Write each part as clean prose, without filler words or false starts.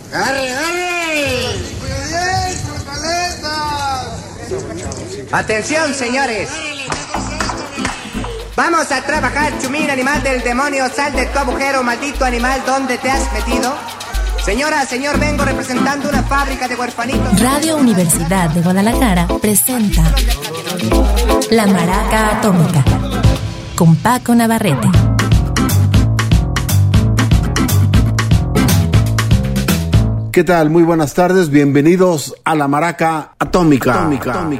¡Arre, arre! Atención, señores. Vamos a trabajar, chumín, animal del demonio. Sal de tu agujero, maldito animal. ¿Dónde te has metido? Señora, señor, vengo representando una fábrica de huerfanitos. Radio Universidad de Guadalajara presenta La Maraca Atómica con Paco Navarrete. ¿Qué tal? Muy buenas tardes, bienvenidos a La Maraca Atómica.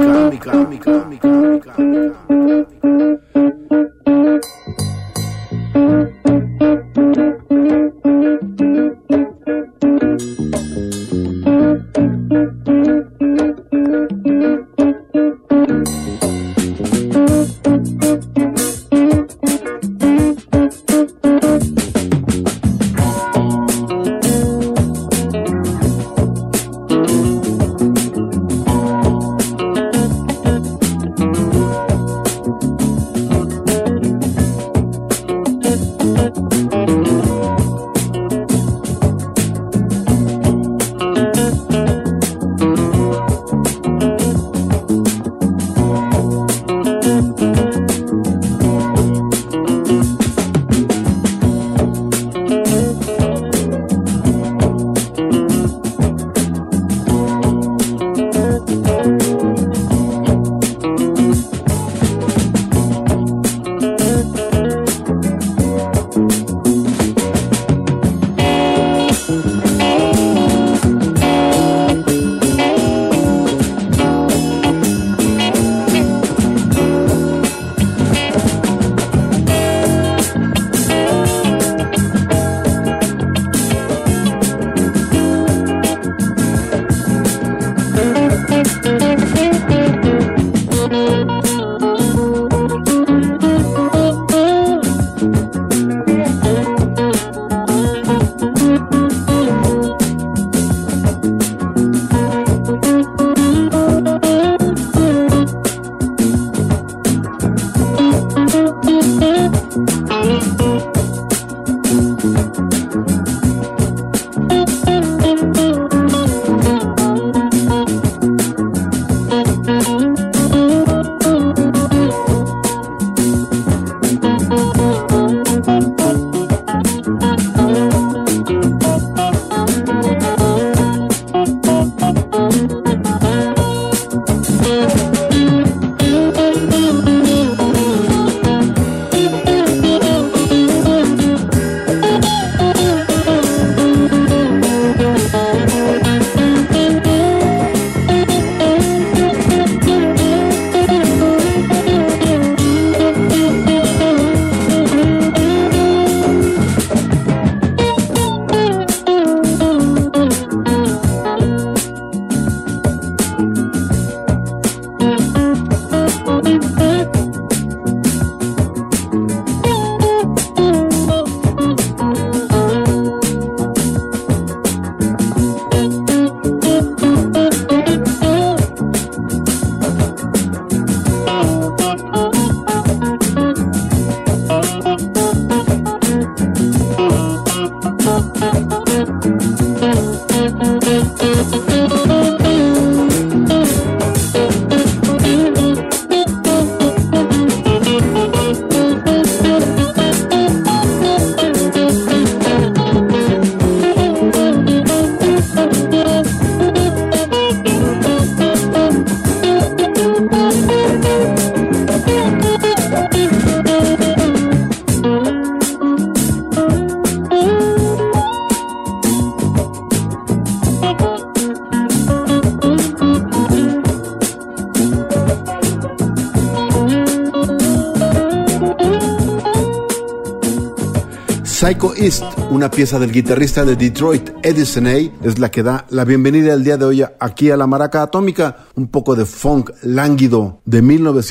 Psycho East, una pieza del guitarrista de Detroit, Eddie Senney, es la que da la bienvenida el día de hoy aquí a La Maraca Atómica, un poco de funk lánguido de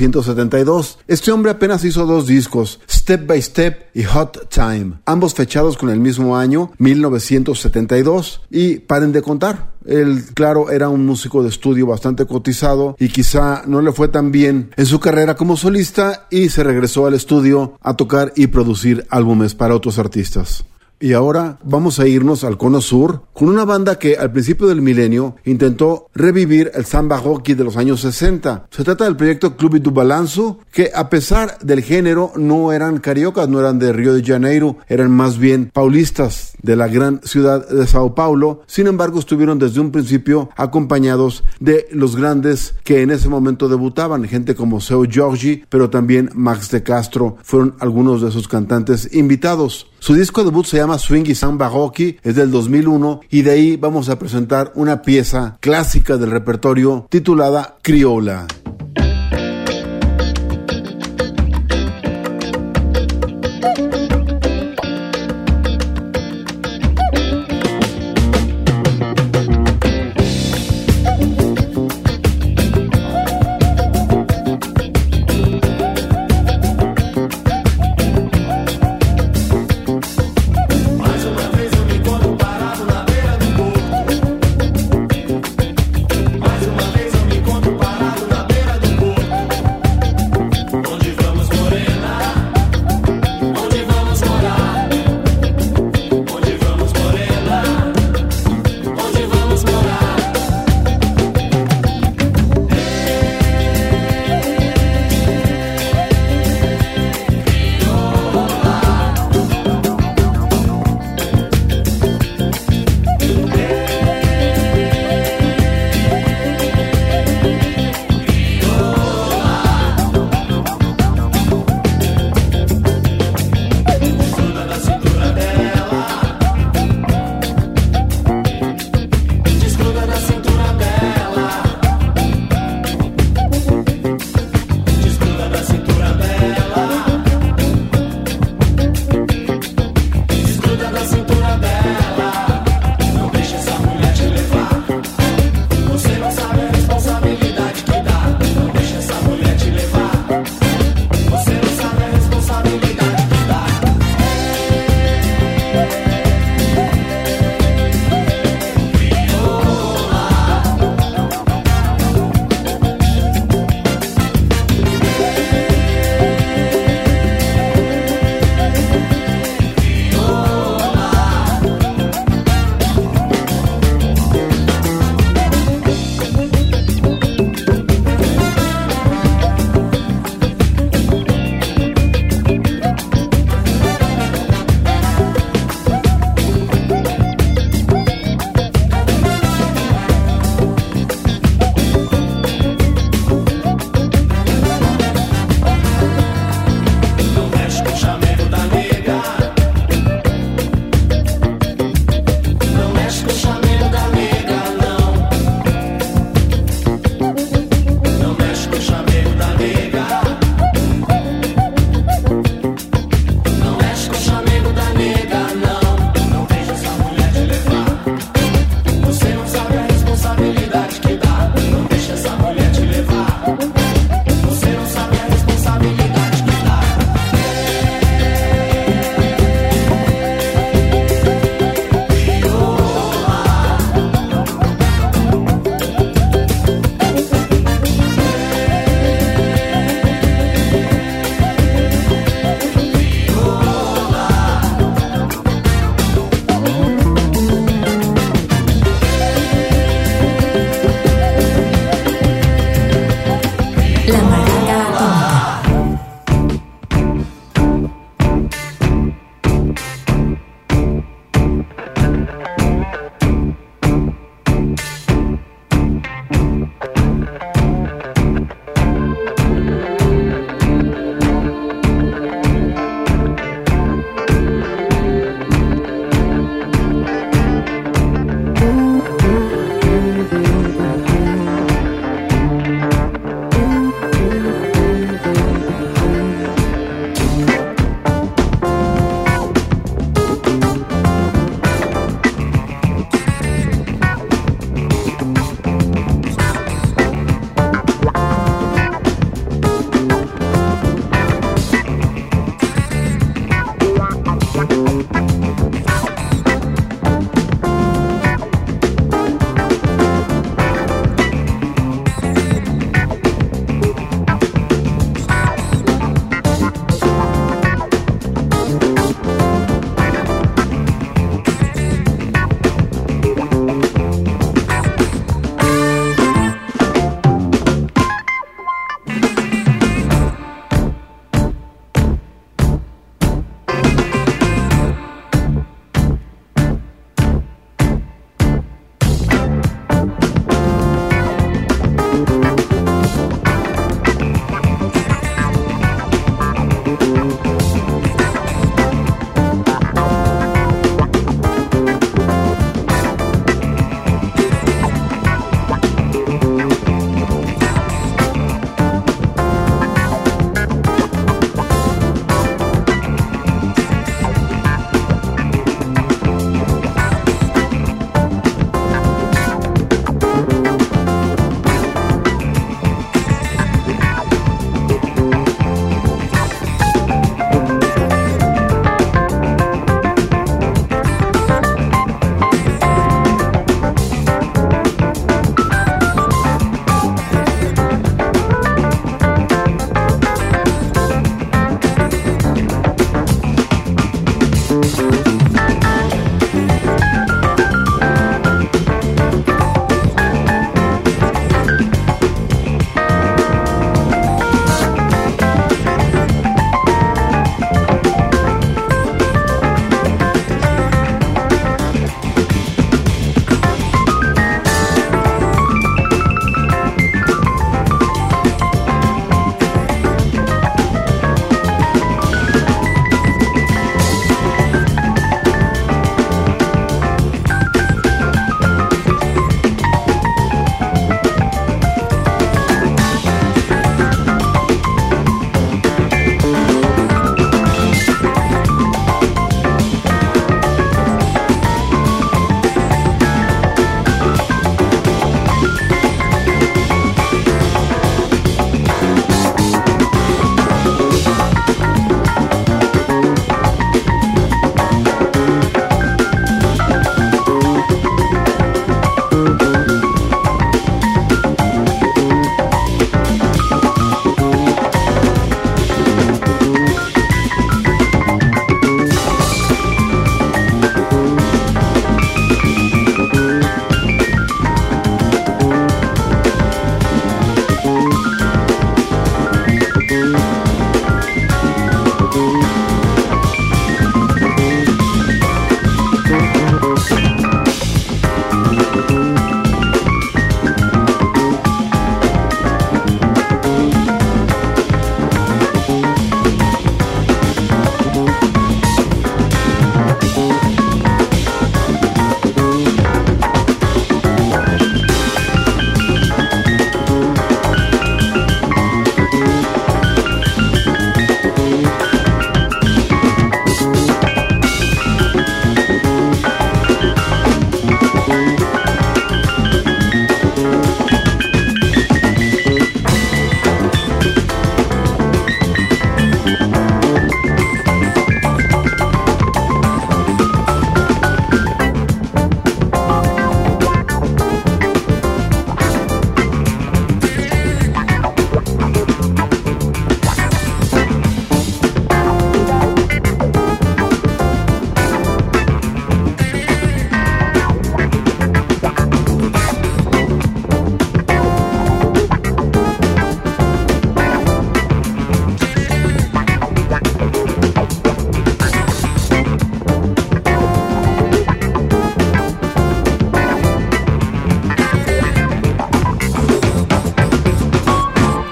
1972. Este hombre apenas hizo 2 discos, Step by Step y Hot Time, ambos fechados con el mismo año, 1972, y paren de contar. Él, claro, era un músico de estudio bastante cotizado y quizá no le fue tan bien en su carrera como solista y se regresó al estudio a tocar y producir álbumes para otros artistas. Y ahora vamos a irnos al Cono Sur con una banda que al principio del milenio intentó revivir el samba rocky de los años 60. Se trata del proyecto Clube do Balanço, que a pesar del género no eran cariocas, no eran de Río de Janeiro, eran más bien paulistas de la gran ciudad de Sao Paulo. Sin embargo, estuvieron desde un principio acompañados de los grandes que en ese momento debutaban, gente como Seu Jorge, pero también Max de Castro fueron algunos de sus cantantes invitados. Su disco debut se llama Swing y Samba Rocky, es del 2001, y de ahí vamos a presentar una pieza clásica del repertorio titulada Crioula. Mais uma vez eu me encontro parado na beira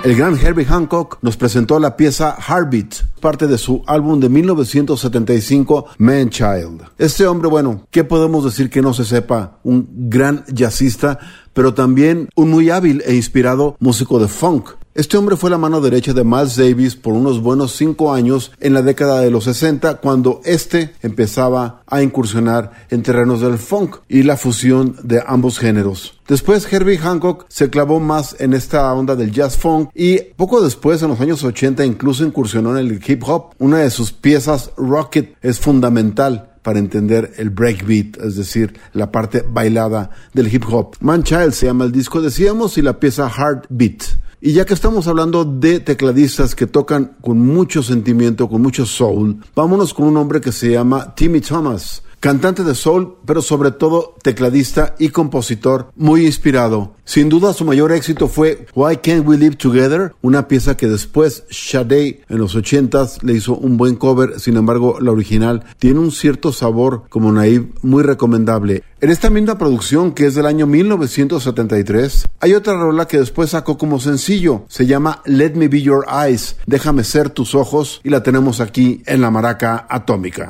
El gran Herbie Hancock nos presentó la pieza Heartbeat, parte de su álbum de 1975, Man Child. Este hombre, bueno, ¿qué podemos decir que no se sepa? Un gran jazzista, pero también un muy hábil e inspirado músico de funk. Este hombre fue la mano derecha de Miles Davis por unos buenos 5 años en la década de los 60, cuando empezaba a incursionar en terrenos del funk y la fusión de ambos géneros. Después Herbie Hancock se clavó más en esta onda del jazz funk y poco después, en los años 80, incluso incursionó en el hip hop. Una de sus piezas, Rocket, es fundamental para entender el breakbeat, es decir, la parte bailada del hip hop. Man Child se llama el disco, decíamos, y la pieza Heartbeat. Y ya que estamos hablando de tecladistas que tocan con mucho sentimiento, con mucho soul, vámonos con un hombre que se llama Timmy Thomas, cantante de soul, pero sobre todo tecladista y compositor muy inspirado. Sin duda su mayor éxito fue Why Can't We Live Together, una pieza que después Sade en los 80s le hizo un buen cover. Sin embargo, la original tiene un cierto sabor como Naive muy recomendable. En esta misma producción, que es del año 1973, hay otra rola que después sacó como sencillo. Se llama Let Me Be Your Eyes, déjame ser tus ojos, y la tenemos aquí en la Maraca Atómica.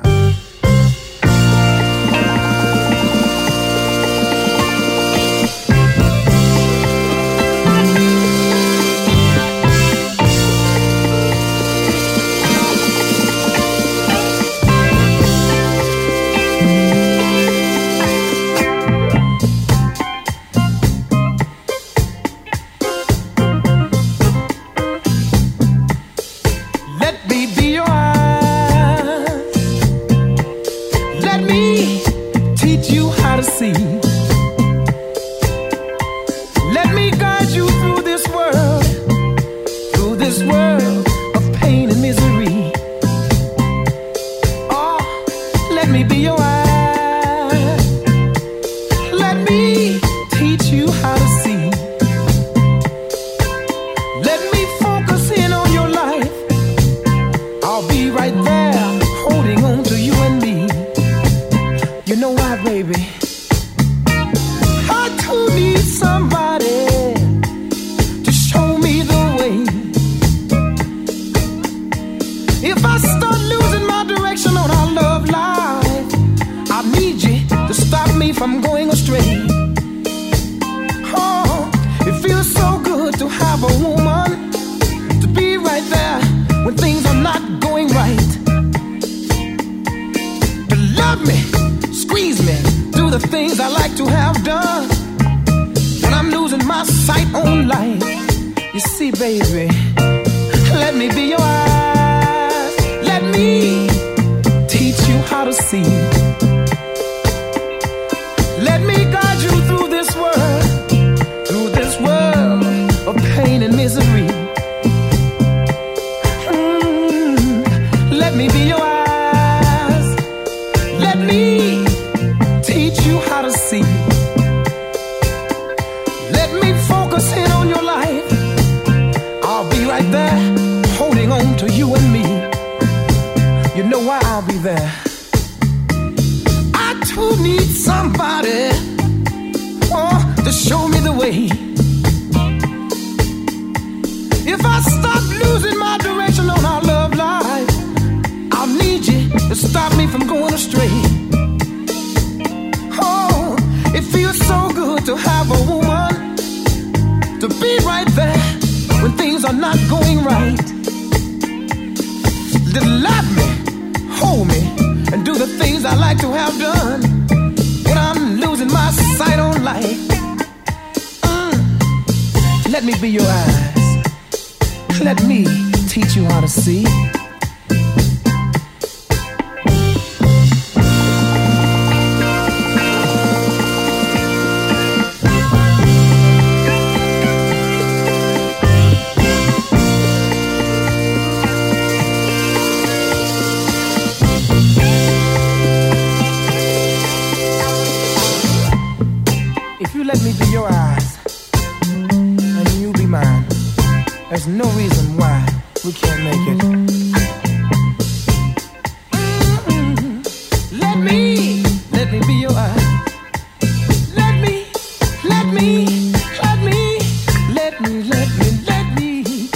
Let me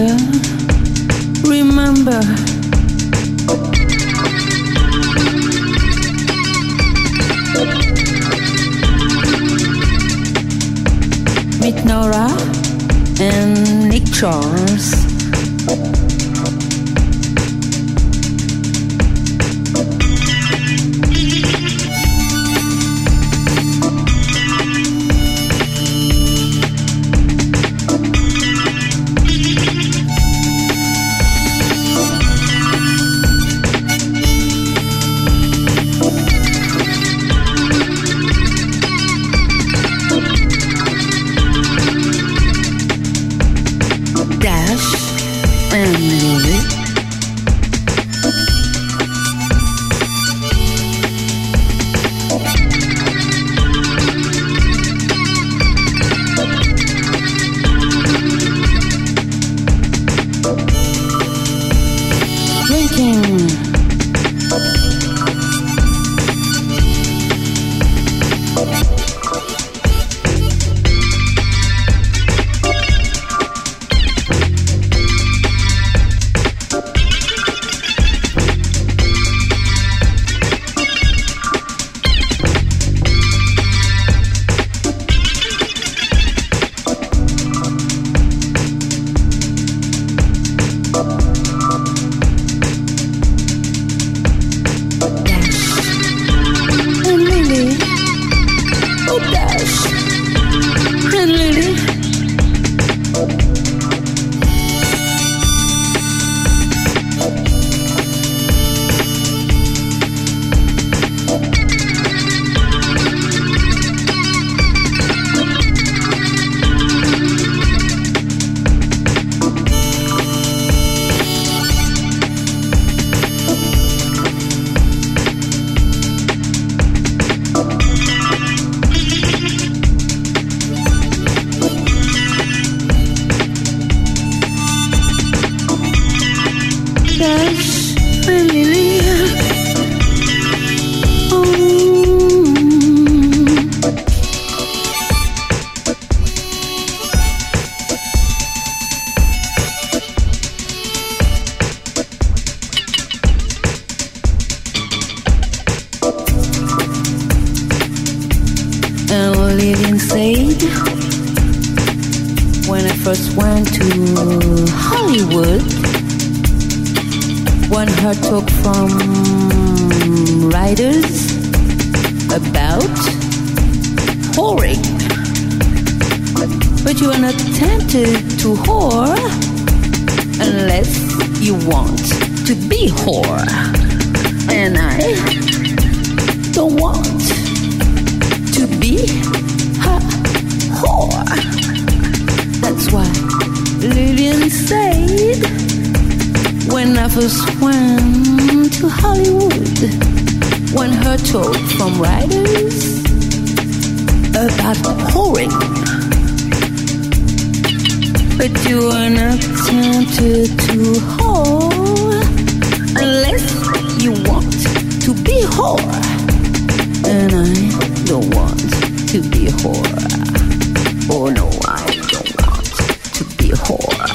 remember. Meet Nora and Nick Charles. Lillian said, when I first went to Hollywood, one heard talk from writers about whoring. But you are not tempted to whore unless you want to be whore. And I don't want to be a whore. That's why Lillian said, when I first went to Hollywood, when her talk from writers about whoring. But you are not tempted to whore unless you want to be whore. And I don't want to be whore. Oh no, I don't want to be whore.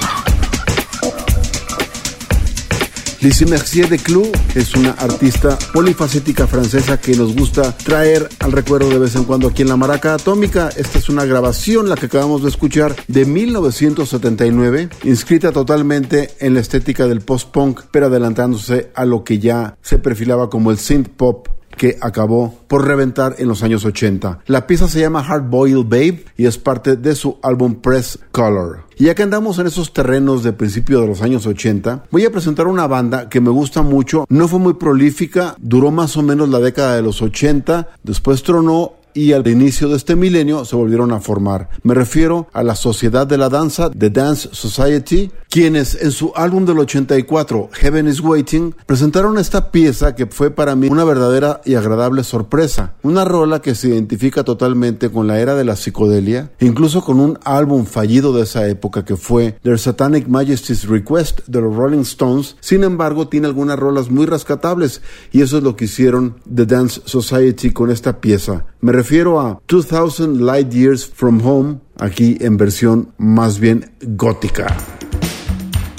Lizzie Mercier de Clou es una artista polifacética francesa que nos gusta traer al recuerdo de vez en cuando aquí en la Maraca Atómica. Esta es una grabación, la que acabamos de escuchar, de 1979, inscrita totalmente en la estética del post-punk, pero adelantándose a lo que ya se perfilaba como el synth-pop, que acabó por reventar en los años 80. La pieza se llama Hard Boiled Babe y es parte de su álbum Press Color. Y ya que andamos en esos terrenos de principio de los años 80, voy a presentar una banda que me gusta mucho. No fue muy prolífica, duró más o menos la década de los 80, después tronó y al inicio de este milenio se volvieron a formar. Me refiero a la Sociedad de la Danza, The Dance Society, quienes en su álbum del 84, Heaven is Waiting, presentaron esta pieza que fue para mí una verdadera y agradable sorpresa. Una rola que se identifica totalmente con la era de la psicodelia, incluso con un álbum fallido de esa época que fue Their Satanic Majesty's Request de los Rolling Stones. Sin embargo, tiene algunas rolas muy rescatables y eso es lo que hicieron The Dance Society con esta pieza. Me refiero a 2000 Light Years From Home, aquí en versión más bien gótica.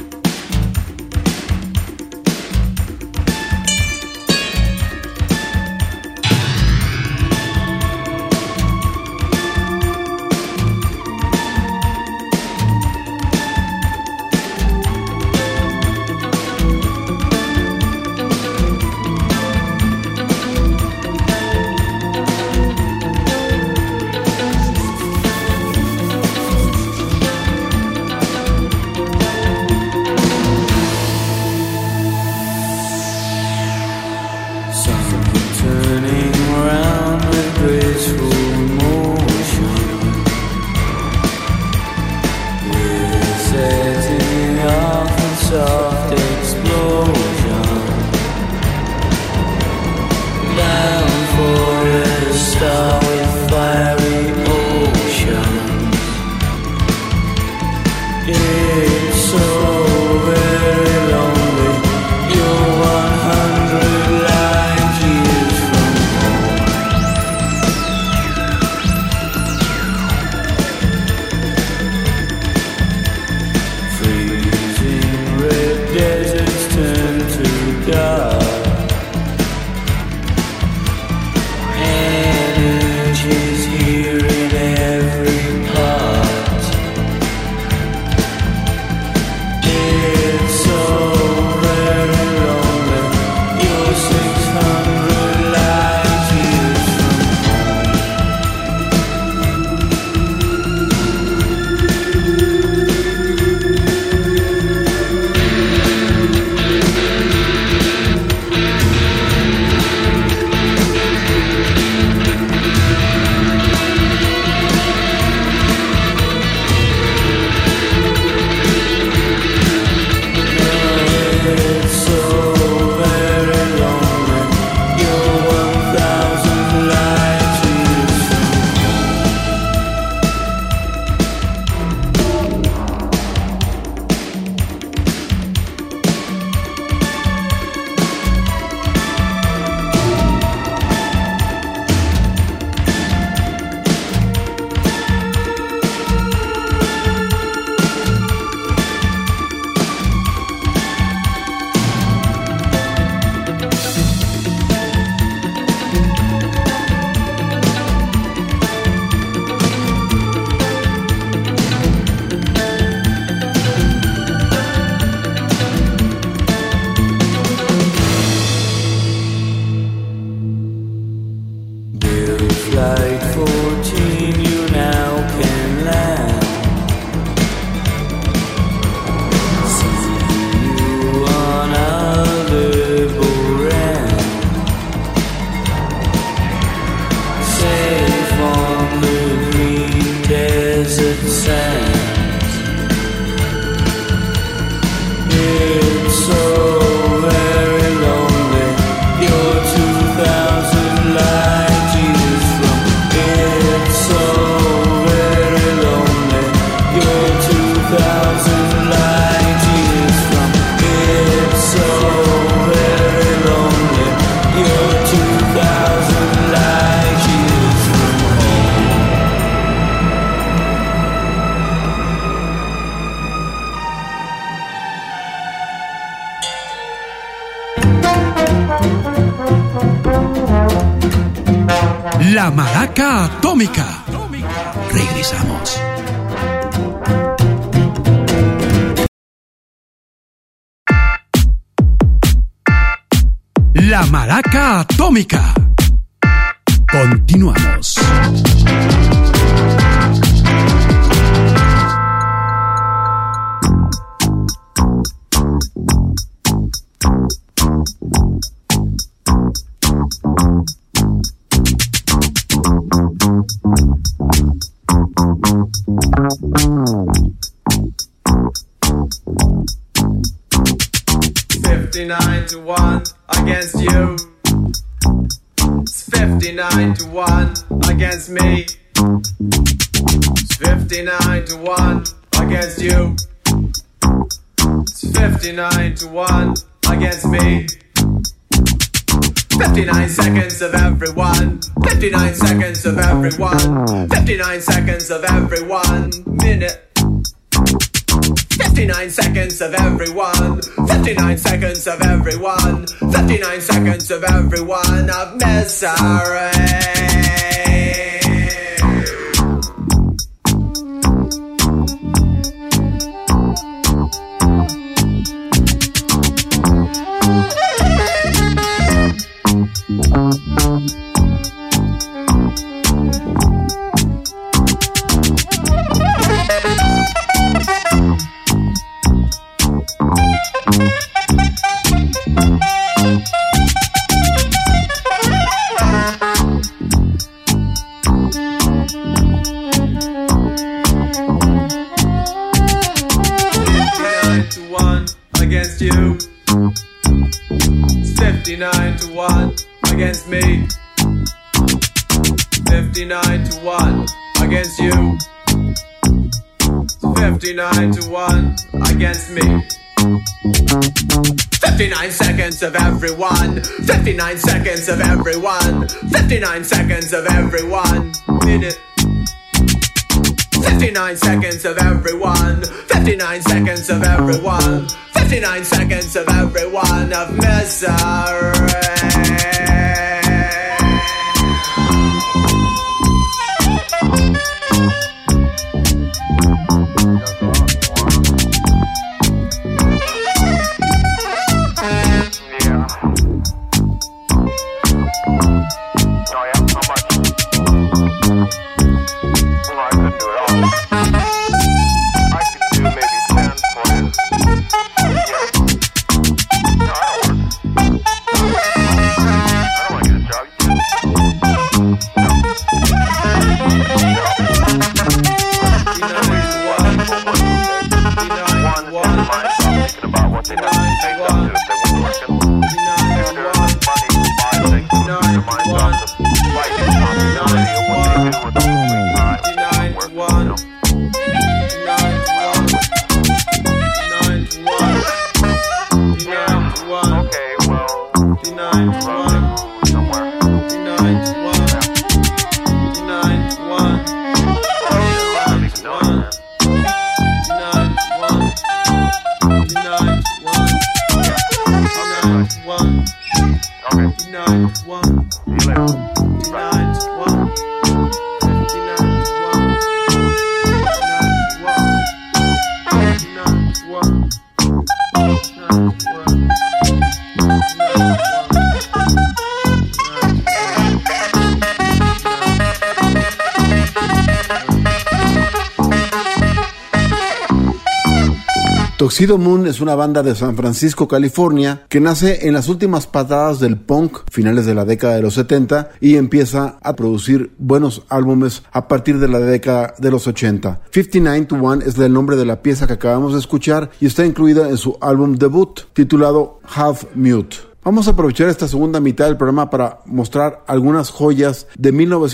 La Maraca Atómica. Regresamos. La Maraca Atómica. Continuamos. To 1 against you. It's 59 to 1 against me. It's 59 to 1 against you. It's 59 to 1 against me. 59 seconds of everyone. 59 seconds of everyone. 59 seconds of every 1 minute. 59 seconds of everyone. 59 seconds of everyone. 59 seconds of everyone of misery. Against you. It's 59 to 1 against me. 59 to 1 against you. It's 59 to 1 against me. 59 seconds of everyone. 59 seconds of everyone. 59 seconds of everyone. Minute. 59 seconds of everyone. 59 seconds of everyone. 59 seconds of everyone of misery. Tuxedo Moon es una banda de San Francisco, California, que nace en las últimas patadas del punk, finales de la década de los 70, y empieza a producir buenos álbumes a partir de la década de los 80. 59 to 1 es el nombre de la pieza que acabamos de escuchar y está incluida en su álbum debut, titulado Half Mute. Vamos a aprovechar esta segunda mitad del programa para mostrar algunas joyas de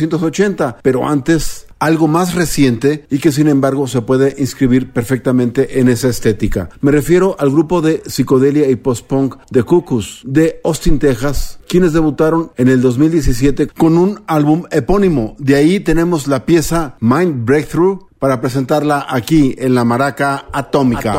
1980, pero antes algo más reciente y que sin embargo se puede inscribir perfectamente en esa estética. Me refiero al grupo de psicodelia y post-punk The Cuckoos de Austin, Texas, quienes debutaron en el 2017 con un álbum epónimo. De ahí tenemos la pieza Mind Breakthrough para presentarla aquí en la Maraca Atómica.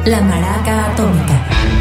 La Maraca Atómica.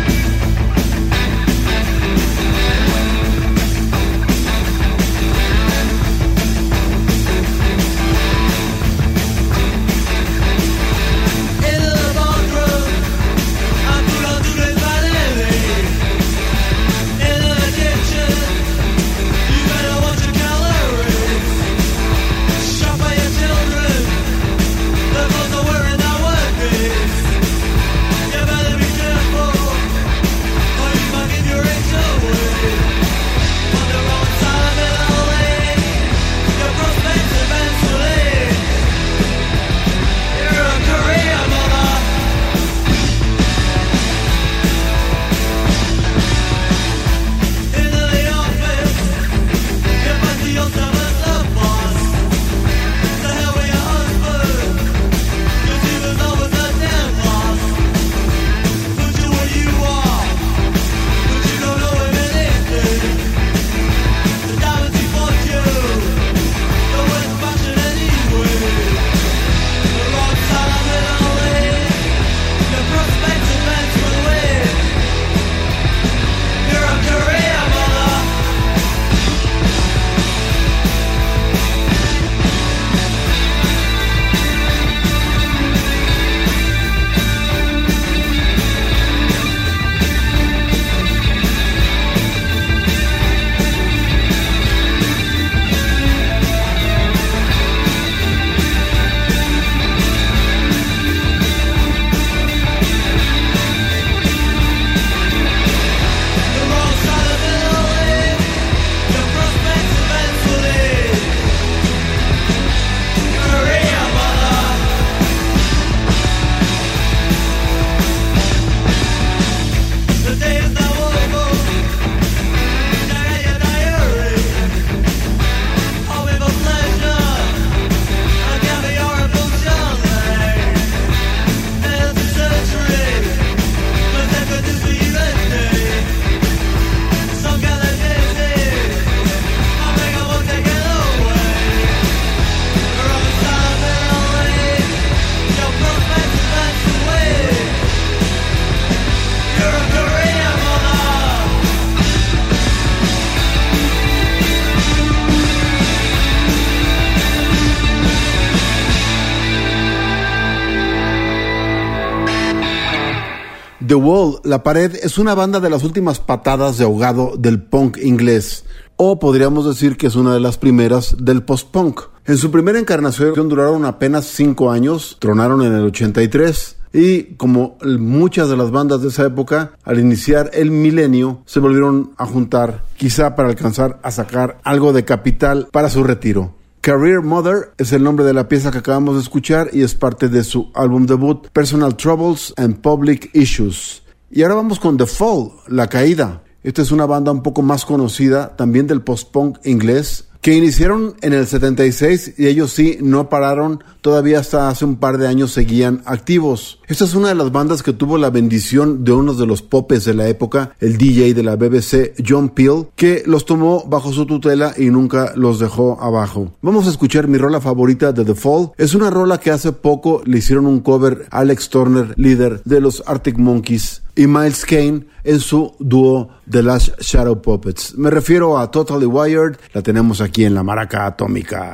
The Wall, La Pared, es una banda de las últimas patadas de ahogado del punk inglés, o podríamos decir que es una de las primeras del post-punk. En su primera encarnación duraron apenas 5 años, tronaron en el 83, y como muchas de las bandas de esa época, al iniciar el milenio, se volvieron a juntar, quizá para alcanzar a sacar algo de capital para su retiro. Career Mother es el nombre de la pieza que acabamos de escuchar y es parte de su álbum debut Personal Troubles and Public Issues. Y ahora vamos con The Fall, La Caída. Esta es una banda un poco más conocida, también del post-punk inglés, que iniciaron en el 76 y ellos sí no pararon, todavía hasta hace un par de años seguían activos. Esta es una de las bandas que tuvo la bendición de uno de los popes de la época, el DJ de la BBC, John Peel, que los tomó bajo su tutela y nunca los dejó abajo. Vamos a escuchar mi rola favorita de The Fall. Es una rola que hace poco le hicieron un cover a Alex Turner, líder de los Arctic Monkeys, y Miles Kane en su dúo The Last Shadow Puppets. Me refiero a Totally Wired, la tenemos aquí en la Maraca Atómica.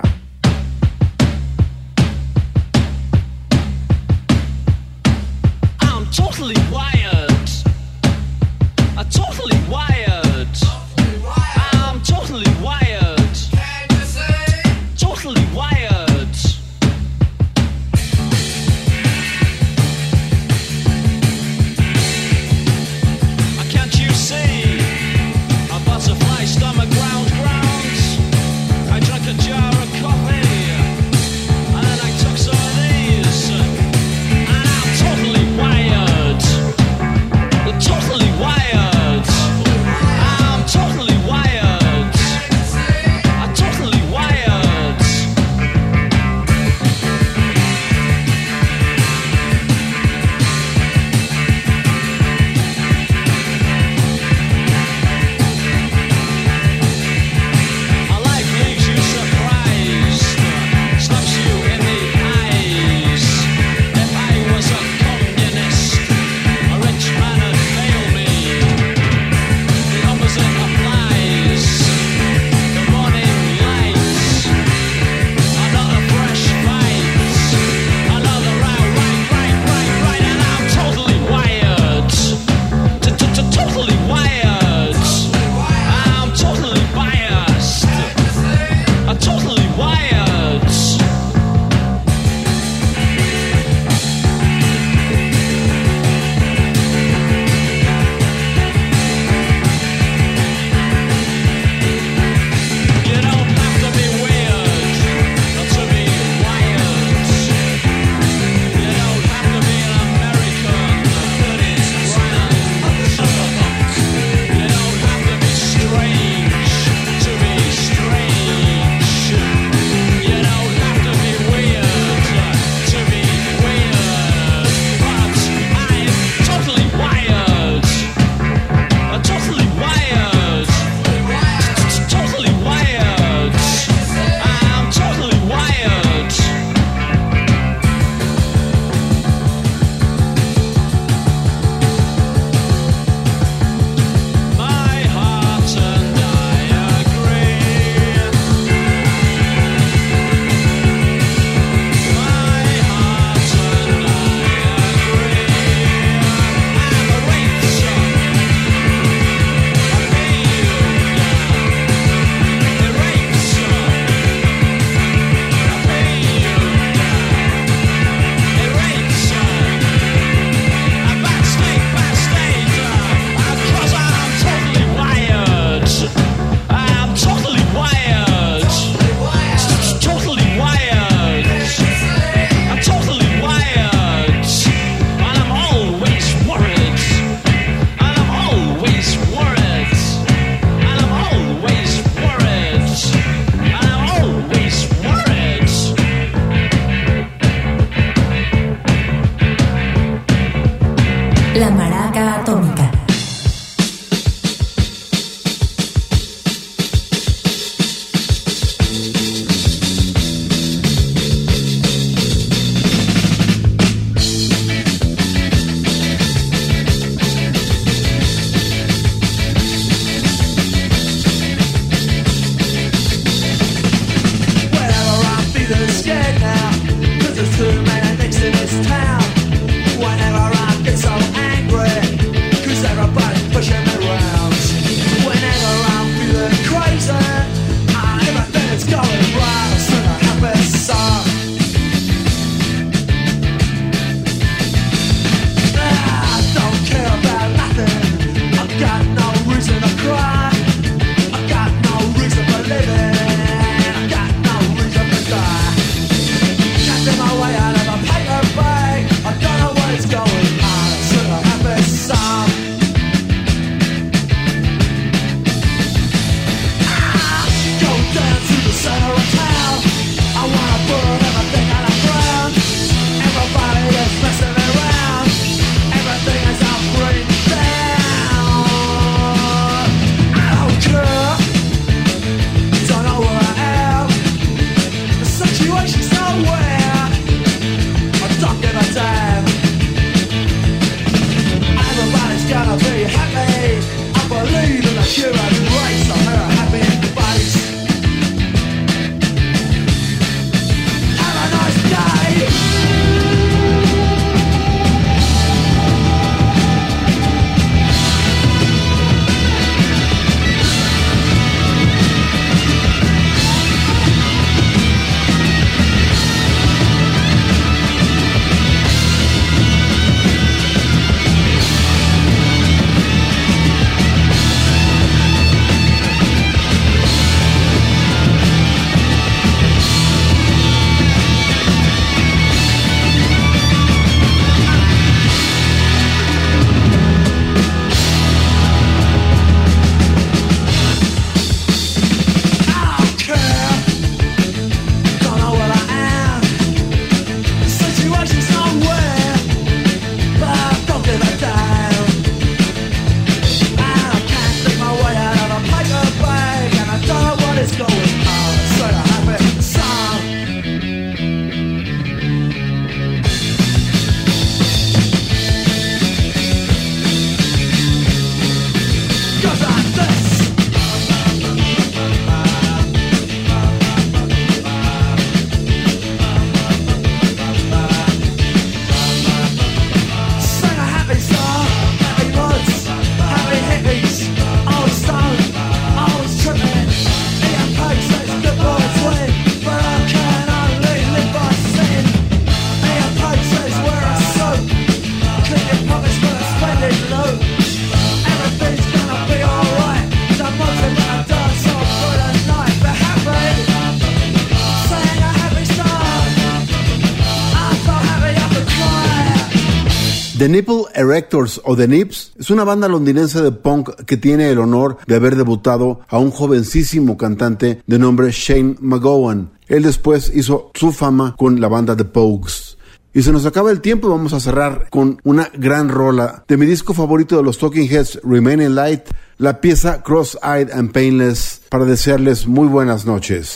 I'm totally wired. I'm totally wired. I'm totally wired. Can you say? Totally wired. Stomach ground. I drank a jar of coffee. La Maraca Atómica. The Nipple Erectors o The Nips es una banda londinense de punk que tiene el honor de haber debutado a un jovencísimo cantante de nombre Shane McGowan. Él después hizo su fama con la banda The Pogues. Y se nos acaba el tiempo y vamos a cerrar con una gran rola de mi disco favorito de los Talking Heads, Remaining Light, la pieza Cross-Eyed and Painless, para desearles muy buenas noches.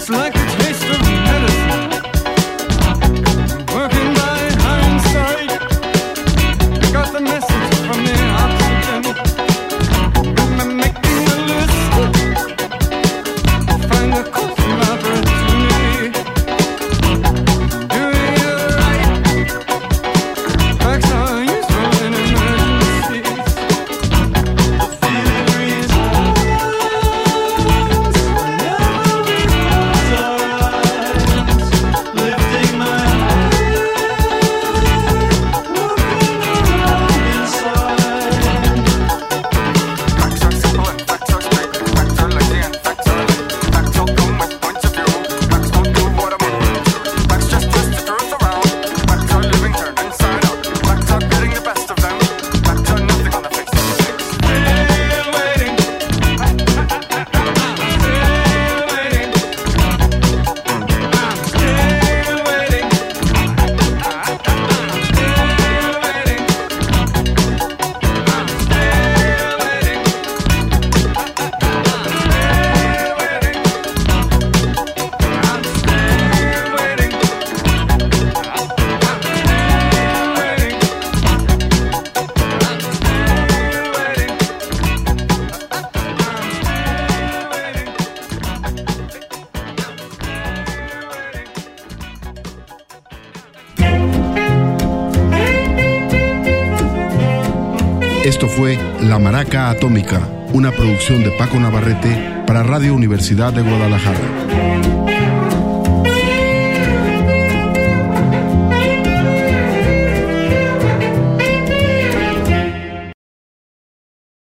It's like the taste of medicine, working by hindsight. I got the message from the oxygen. I'm making a list, find a coffee opportunity, doing it right. Facts are useful in emergencies. The feeling resolves whenever we close our eyes. Lifting my head, walking around inside. Facts are simple and facts are straight. Facts are lazy and facts are late. Facts all come with points of view. Facts don't do what I'm going to. Facts just twist the truth around. Facts are living turned inside out. Facts are getting the best of them. Facts are nothing on the face of the things. Still waiting. I'm still waiting. I'm still waiting. I'm still waiting. Esto fue La Maraca Atómica, una producción de Paco Navarrete para Radio Universidad de Guadalajara.